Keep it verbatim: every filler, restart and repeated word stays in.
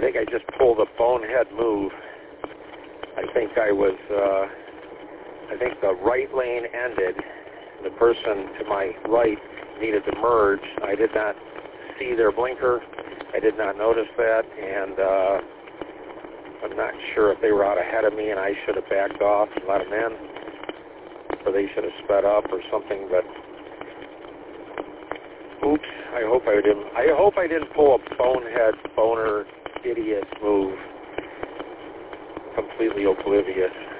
think I just pulled a bonehead move. I think I was, uh, I think the right lane ended. The person to my right needed to merge. I did not see their blinker. I did not notice that, and uh, I'm not sure if they were out ahead of me and I should have backed off and let them in, or they should have sped up or something, but oops, I hope I didn't, I hope I didn't pull a bonehead, boner, idiot move, completely oblivious.